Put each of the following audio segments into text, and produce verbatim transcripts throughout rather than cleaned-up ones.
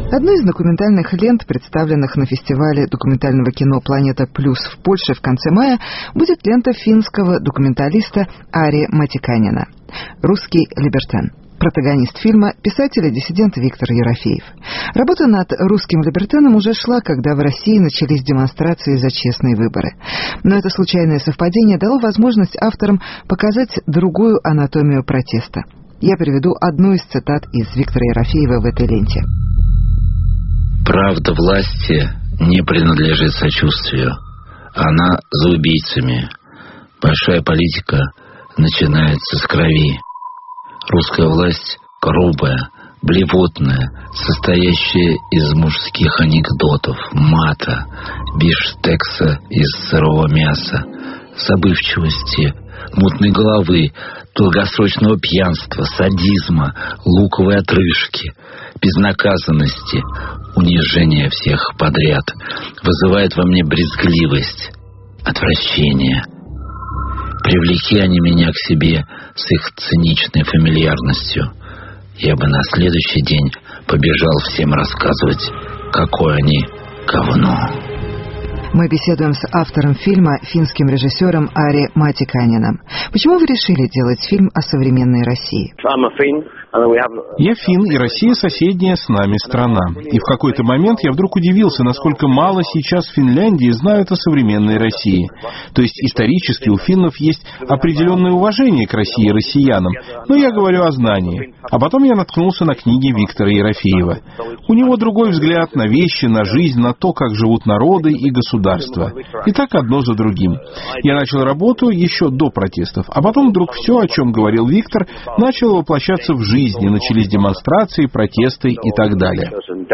Одной из документальных лент, представленных на фестивале документального кино «Планета Плюс» в Польше в конце мая, будет лента финского документалиста Ари Матиканена «Русский либертен». Протагонист фильма – писатель и диссидент Виктор Ерофеев. Работа над «Русским либертеном» уже шла, когда в России начались демонстрации за честные выборы. Но это случайное совпадение дало возможность авторам показать другую анатомию протеста. Я приведу одну из цитат из Виктора Ерофеева в этой ленте. «Правда власти не принадлежит сочувствию. Она за убийцами. Большая политика начинается с крови. Русская власть грубая, блевотная, состоящая из мужских анекдотов, мата, бифштекса из сырого мяса, забывчивости, мутной головы, долгосрочного пьянства, садизма, луковой отрыжки, безнаказанности, унижения всех подряд, вызывает во мне брезгливость, отвращение. Привлеки они меня к себе с их циничной фамильярностью. Я бы на следующий день побежал всем рассказывать, какое они говно». Мы беседуем с автором фильма, финским режиссером Ари Матиканеном. Почему вы решили делать фильм о современной России? Я финн, и Россия соседняя с нами страна. И в какой-то момент я вдруг удивился, насколько мало сейчас в Финляндии знают о современной России. То есть исторически у финнов есть определенное уважение к России и россиянам, но я говорю о знании. А потом я наткнулся на книги Виктора Ерофеева. У него другой взгляд на вещи, на жизнь, на то, как живут народы и государства. И так одно за другим. Я начал работу еще до протестов, а потом вдруг все, о чем говорил Виктор, начало воплощаться в жизнь. Начались демонстрации, протесты и так далее.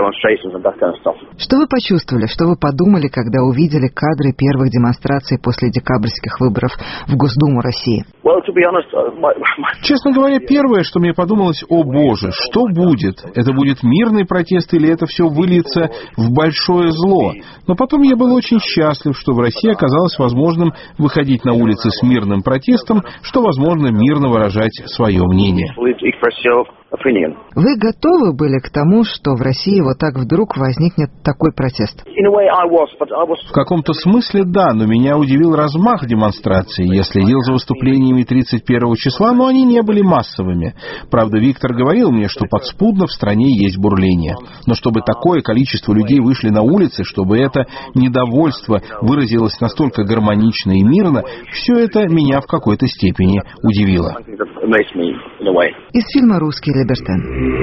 Что вы почувствовали, что вы подумали, когда увидели кадры первых демонстраций после декабрьских выборов в Госдуму России? Честно говоря, первое, что мне подумалось: о боже, что будет? Это будет мирный протест или это все выльется в большое зло? Но потом я был очень счастлив, что в России оказалось возможным выходить на улицы с мирным протестом, что возможно мирно выражать свое мнение. Вы готовы были к тому, что в России вот так вдруг возникнет такой протест? В каком-то смысле да, но меня удивил размах демонстраций. Я следил за выступлениями тридцать первого числа, но они не были массовыми. Правда, Виктор говорил мне, что подспудно в стране есть бурление. Но чтобы такое количество людей вышли на улицы, чтобы это недовольство выразилось настолько гармонично и мирно, все это меня в какой-то степени удивило. Из фильма «Русский либертен».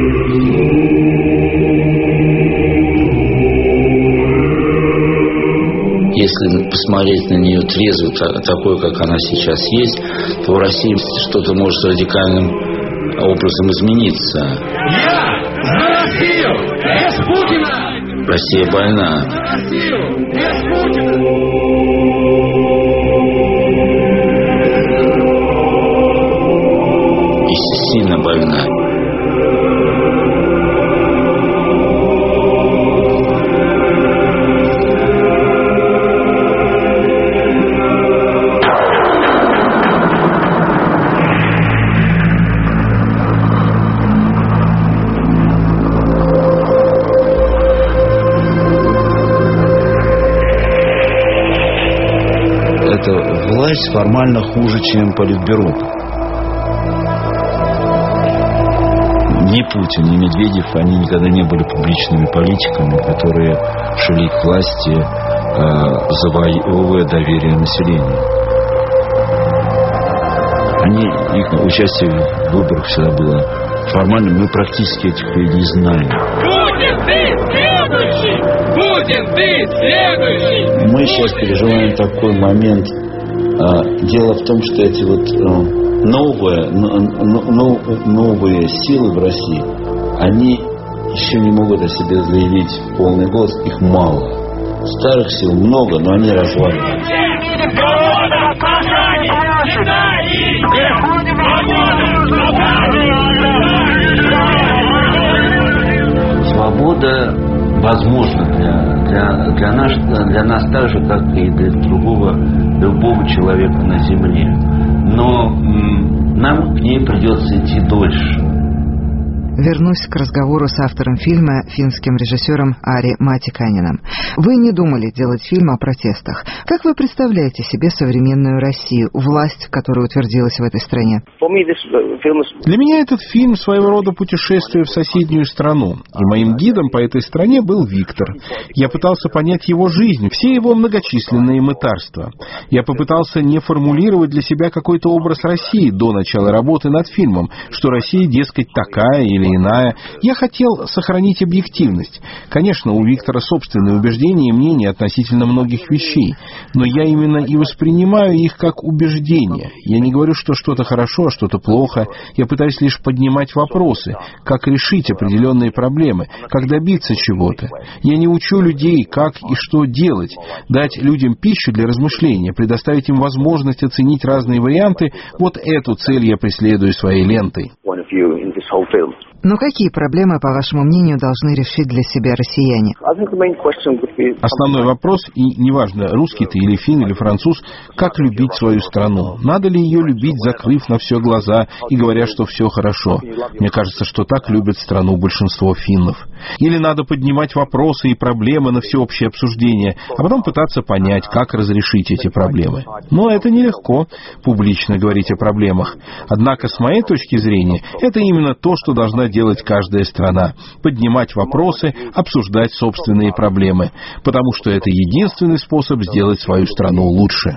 Если посмотреть на нее трезво, такой, как она сейчас есть, то в России что-то может радикальным образом измениться. Я за Россию! Без Путина! Россия больна. За Россию! Без Путина! И сильно больна. Эта власть формально хуже, чем Политбюро. Ни Путин, ни Медведев, они никогда не были публичными политиками, которые шли к власти, э, завоевывая доверие населения. Они, их участие в выборах всегда было формальным. Мы практически этих людей знаем. Путин, ты следующий! Путин, ты следующий! Мы сейчас переживаем такой момент. Дело в том, что эти вот новые, новые силы в России, они еще не могут о себе заявить в полный голос, их мало. Старых сил много, но они разваливаются. Свобода возможна для, для, для, нас, для нас так же, как и для другого, любого человека на земле. Но м, нам к ней придется идти дольше. Вернусь к разговору с автором фильма, финским режиссером Ари Матиканиным. Вы не думали делать фильм о протестах. Как вы представляете себе современную Россию, власть, которая утвердилась в этой стране? Для меня этот фильм своего рода путешествие в соседнюю страну. И моим гидом по этой стране был Виктор. Я пытался понять его жизнь, все его многочисленные мытарства. Я попытался не формулировать для себя какой-то образ России до начала работы над фильмом, что Россия, дескать, такая или иная. Я хотел сохранить объективность. Конечно, у Виктора собственные убеждения и мнения относительно многих вещей, но я именно и воспринимаю их как убеждения. Я не говорю, что что-то хорошо, а что-то плохо. Я пытаюсь лишь поднимать вопросы, как решить определенные проблемы, как добиться чего-то. Я не учу людей, как и что делать, дать людям пищу для размышления, предоставить им возможность оценить разные варианты. Вот эту цель я преследую своей лентой. Но какие проблемы, по вашему мнению, должны решить для себя россияне? Основной вопрос, и неважно, русский ты или фин, или француз, как любить свою страну? Надо ли ее любить, закрыв на все глаза и говоря, что все хорошо? Мне кажется, что так любят страну большинство финнов. Или надо поднимать вопросы и проблемы на всеобщее обсуждение, а потом пытаться понять, как разрешить эти проблемы. Но это нелегко, публично говорить о проблемах. Однако, с моей точки зрения, это именно то, что должна делать каждая страна. Поднимать вопросы, обсуждать собственные проблемы. Потому что это единственный способ сделать свою страну лучше.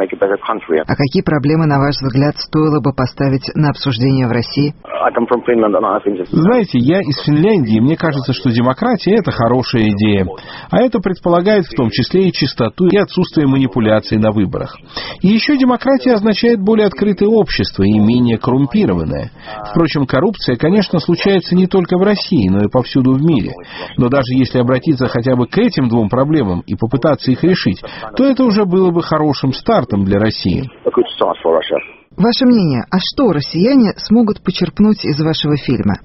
А какие проблемы, на ваш взгляд, стоило бы поставить на обсуждение в России? Знаете, я из Финляндии, мне кажется, что демократия – это хорошая идея. А это предполагает в том числе и чистоту, и отсутствие манипуляций на выборах. И еще демократия означает более открытое общество и менее коррумпированное. Впрочем, коррупция, конечно, случается не только в России, но и повсюду в мире. Но даже если обратиться хотя бы к этим двум проблемам и попытаться их решить, то это уже было бы хорошим стартом для России. Ваше мнение, а что россияне смогут почерпнуть из вашего фильма?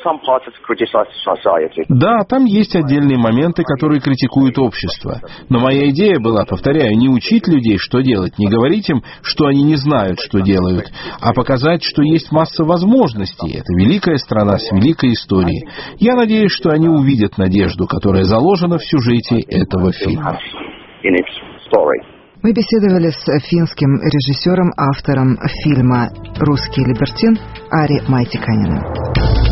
Да, там есть отдельные моменты, которые критикуют общество. Но моя идея была, повторяю, не учить людей, что делать, не говорить им, что они не знают, что делают, а показать, что есть масса возможностей. Это великая страна с великой историей. Я надеюсь, что они увидят надежду, которая заложена в сюжете этого фильма. Мы беседовали с финским режиссером, автором фильма «Русский либертин» Ари Матиканиным.